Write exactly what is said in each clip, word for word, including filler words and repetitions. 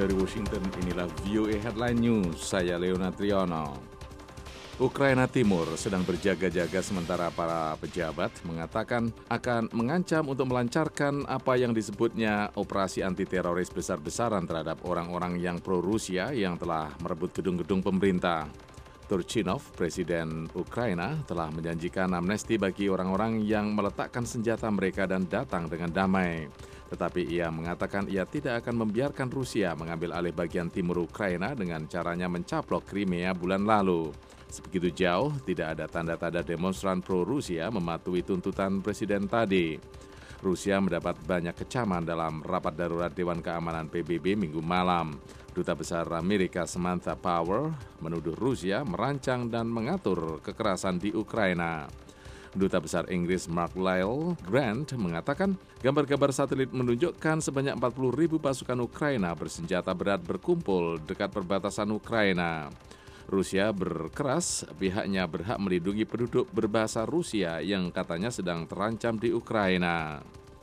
dari Washington, inilah V O A Headline News, saya Leonard Triono. Ukraina Timur sedang berjaga-jaga sementara para pejabat mengatakan akan mengancam untuk melancarkan apa yang disebutnya operasi anti-teroris besar-besaran terhadap orang-orang yang pro-Rusia yang telah merebut gedung-gedung pemerintah. Turchinov, Presiden Ukraina, telah menjanjikan amnesti bagi orang-orang yang meletakkan senjata mereka dan datang dengan damai. Tetapi ia mengatakan ia tidak akan membiarkan Rusia mengambil alih bagian timur Ukraina dengan caranya mencaplok Crimea bulan lalu. Sebegitu jauh, tidak ada tanda-tanda demonstran pro-Rusia mematuhi tuntutan Presiden tadi. Rusia mendapat banyak kecaman dalam rapat darurat Dewan Keamanan P B B minggu malam. Duta Besar Amerika Samantha Power menuduh Rusia merancang dan mengatur kekerasan di Ukraina. Duta Besar Inggris Mark Lyle Grant mengatakan gambar-gambar satelit menunjukkan sebanyak empat puluh ribu pasukan Ukraina bersenjata berat berkumpul dekat perbatasan Ukraina. Rusia berkeras pihaknya berhak melindungi penduduk berbahasa Rusia yang katanya sedang terancam di Ukraina.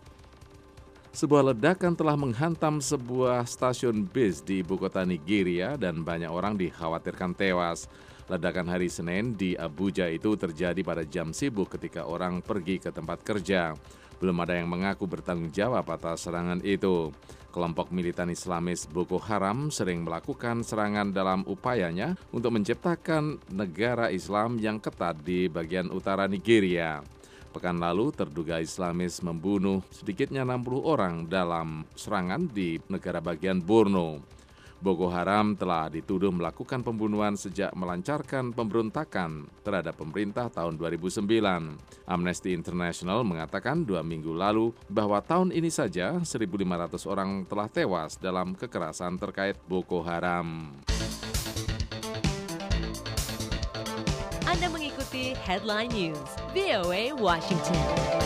Sebuah ledakan telah menghantam sebuah stasiun bis di ibu kota Nigeria dan banyak orang dikhawatirkan tewas. Ledakan hari Senin di Abuja itu terjadi pada jam sibuk ketika orang pergi ke tempat kerja. Belum ada yang mengaku bertanggung jawab atas serangan itu. Kelompok militan Islamis Boko Haram sering melakukan serangan dalam upayanya untuk menciptakan negara Islam yang ketat di bagian utara Nigeria. Pekan lalu, terduga Islamis membunuh sedikitnya enam puluh orang dalam serangan di negara bagian Borno. Boko Haram telah dituduh melakukan pembunuhan sejak melancarkan pemberontakan terhadap pemerintah tahun dua ribu sembilan. Amnesty International mengatakan dua minggu lalu bahwa tahun ini saja seribu lima ratus orang telah tewas dalam kekerasan terkait Boko Haram. Anda mengikuti Headline News, V O A Washington.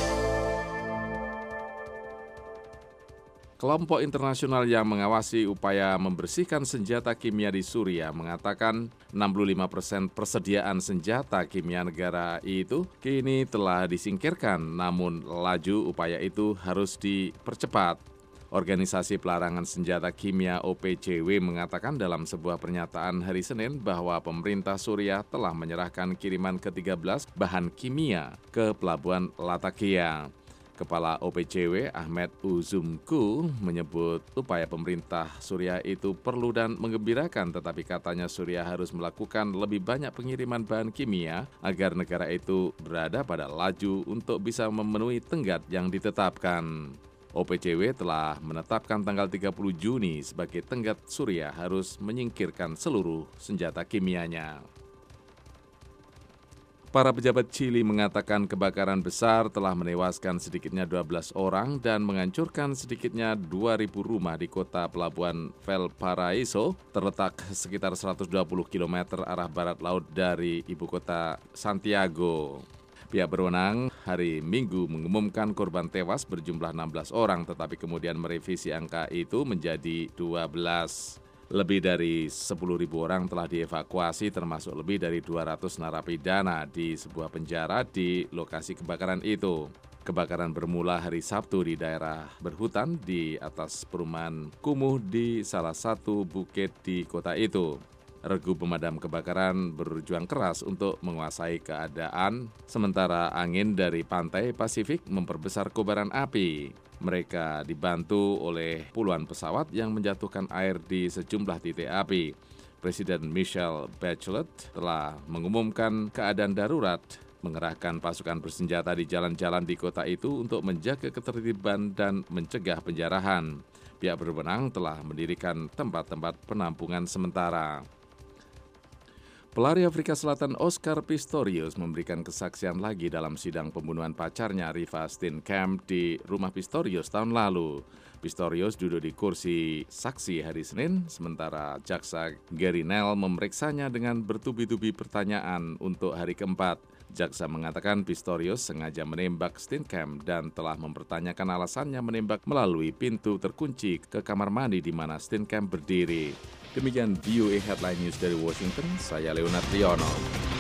Kelompok internasional yang mengawasi upaya membersihkan senjata kimia di Suriah mengatakan enam puluh lima persen persediaan senjata kimia negara itu kini telah disingkirkan, namun laju upaya itu harus dipercepat. Organisasi Pelarangan Senjata Kimia O P C W mengatakan dalam sebuah pernyataan hari Senin bahwa pemerintah Suriah telah menyerahkan kiriman ke tiga belas bahan kimia ke pelabuhan Latakia. Kepala O P C W Ahmed Uzumku menyebut upaya pemerintah Suriah itu perlu dan menggembirakan, tetapi katanya Suriah harus melakukan lebih banyak pengiriman bahan kimia agar negara itu berada pada laju untuk bisa memenuhi tenggat yang ditetapkan. O P C W telah menetapkan tanggal tiga puluh Juni sebagai tenggat Suriah harus menyingkirkan seluruh senjata kimianya. Para pejabat Chili mengatakan kebakaran besar telah menewaskan sedikitnya dua belas orang dan menghancurkan sedikitnya dua ribu rumah di kota pelabuhan Valparaiso, terletak sekitar seratus dua puluh kilometer arah barat laut dari ibu kota Santiago. Pihak berwenang hari Minggu mengumumkan korban tewas berjumlah enam belas orang, tetapi kemudian merevisi angka itu menjadi dua belas. Lebih dari sepuluh ribu orang telah dievakuasi, termasuk lebih dari dua ratus narapidana di sebuah penjara di lokasi kebakaran itu. Kebakaran bermula hari Sabtu di daerah berhutan di atas perumahan kumuh di salah satu bukit di kota itu. Regu pemadam kebakaran berjuang keras untuk menguasai keadaan, sementara angin dari pantai Pasifik memperbesar kobaran api. Mereka dibantu oleh puluhan pesawat yang menjatuhkan air di sejumlah titik api. Presiden Michelle Bachelet telah mengumumkan keadaan darurat, mengerahkan pasukan bersenjata di jalan-jalan di kota itu untuk menjaga ketertiban dan mencegah penjarahan. Pihak berwenang telah mendirikan tempat-tempat penampungan sementara. Pelari Afrika Selatan Oscar Pistorius memberikan kesaksian lagi dalam sidang pembunuhan pacarnya Reeva Steenkamp di rumah Pistorius tahun lalu. Pistorius duduk di kursi saksi hari Senin, sementara jaksa Gary Nell memeriksanya dengan bertubi-tubi pertanyaan untuk hari keempat. Jaksa mengatakan Pistorius sengaja menembak Steenkamp dan telah mempertanyakan alasannya menembak melalui pintu terkunci ke kamar mandi di mana Steenkamp berdiri. Demikian V O A Headline News dari Washington, saya Leonard Triono.